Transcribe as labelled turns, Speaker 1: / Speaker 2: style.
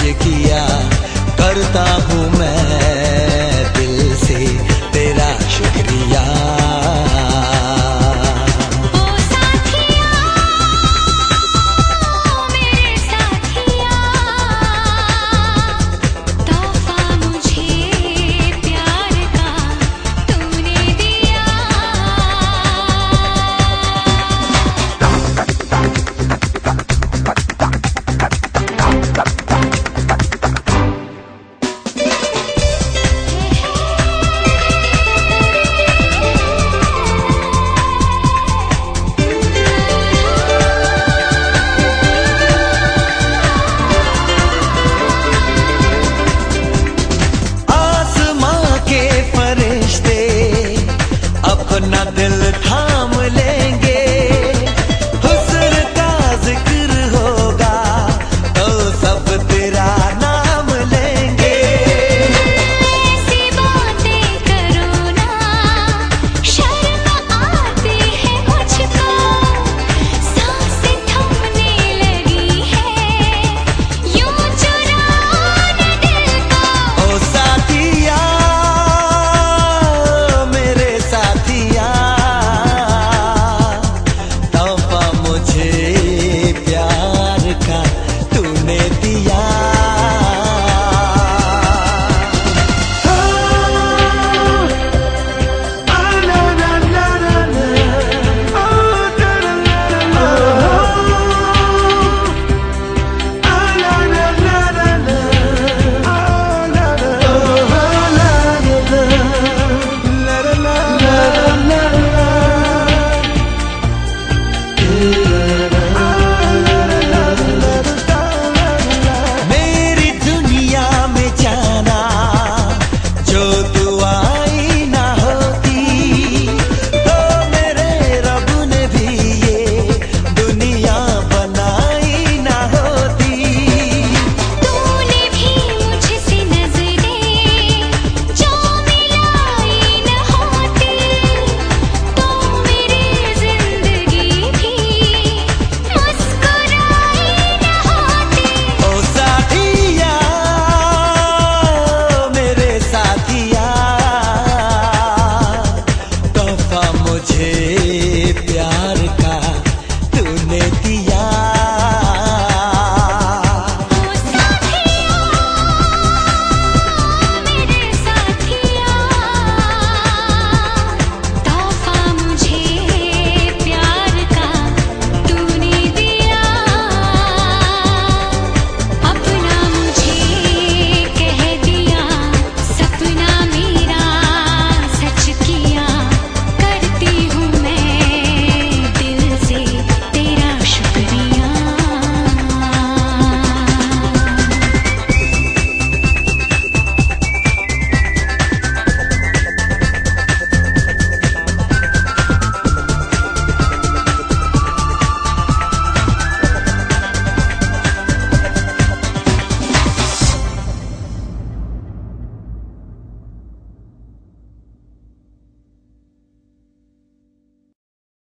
Speaker 1: किया, करता हूँ मैं दिल से तेरा शुक्रिया। अपना दिल थाम लेंगे, हुस्न का जिक्र होगा तो सब तेरा नाम लेंगे।
Speaker 2: ऐसी बातें करो ना, शर्म आती है मुझको, सांसें थमने लगी है यूं चुराना दिल को।
Speaker 1: ओ साथिया मेरे साथिया, तोहफा मुझे प्यार का तूने दिया। मेरी दुनिया में जाना जो तू आई ना होती, तो मेरे रब ने भी ये दुनिया बनाई ना होती।
Speaker 2: तूने भी मुझसे नजरें जो मिलाई न होती, तो मेरी जिंदगी भी मुस्कुराई न होती।
Speaker 1: ओ साथिया मेरे साथिया, तोहफा मुझे